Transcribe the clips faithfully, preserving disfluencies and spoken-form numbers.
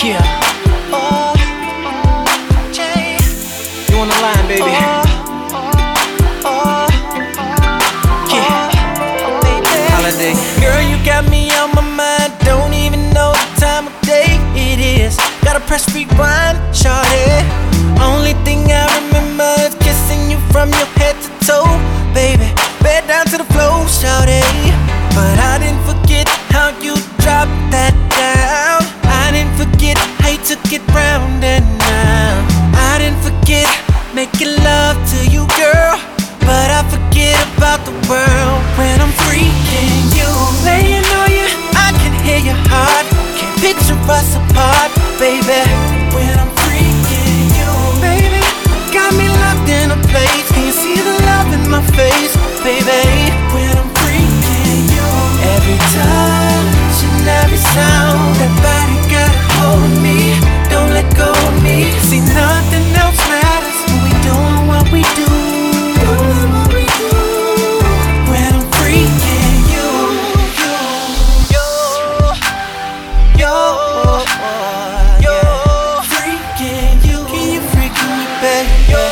Yeah. Oh, Jay. You on the line, baby? Oh, oh, yeah. Holiday. Girl, you got me on my mind. Don't even know the time of day it is. Gotta press rewind, shawty. Only thing I remember is kissing you from your head to toe, baby. Bed down to the floor, shawty. But I didn't forget how you dropped that down. I didn't forget how you took it round and round. I didn't forget making love to you, girl. But I forget about the world when I'm freaking you. Laying on you, I can hear your heart. Can't picture us apart, baby. When I'm freaking you, baby, got me locked in a place. Can you see the love in my face, baby? When I'm freaking you, every touch and every sound, that body got a hold of me. Don't let go of me. See, nothing else matters when we doing what we do. Doing what we do. When I'm freaking you, yo, yo, yo, yo, freaking you. Can you freak me, baby? Yo,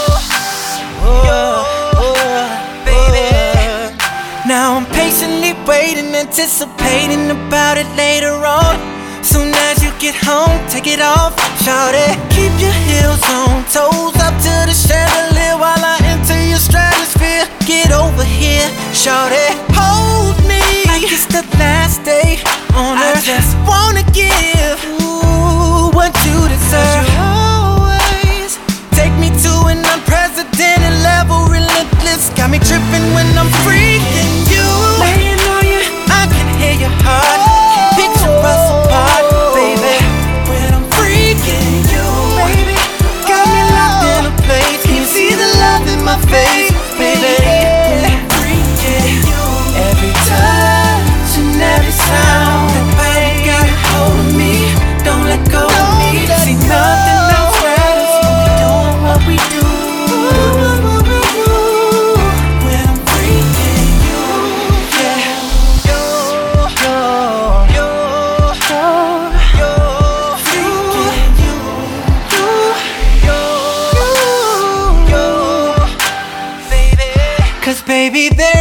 oh, oh, baby. Now I'm patiently waiting, anticipating about it later on. Soon as you get home, take it off, shawty. Keep your heels on, toes up to the chandelier while I enter your stratosphere. Get over here, shawty. Hold me like it's the last day on earth. I just wanna give ooh, what you deserve. You always take me to an unprecedented level, relentless. Got me tripping when I'm freaking you. Laying on you, I can hear your heart. Can't picture us apart, baby. When I'm freaking you, baby, got me locked in a place. Can you see the love in my face, baby? When I'm freaking you, every touch and every sound, that body got a hold of me. Don't let go of me. See, nothing else matters when we doing what we do. When I'm freaking you, yeah. Yo, yo, yo, yo, yo, freaking you, yo, yo, yo, baby. 'Cause baby, there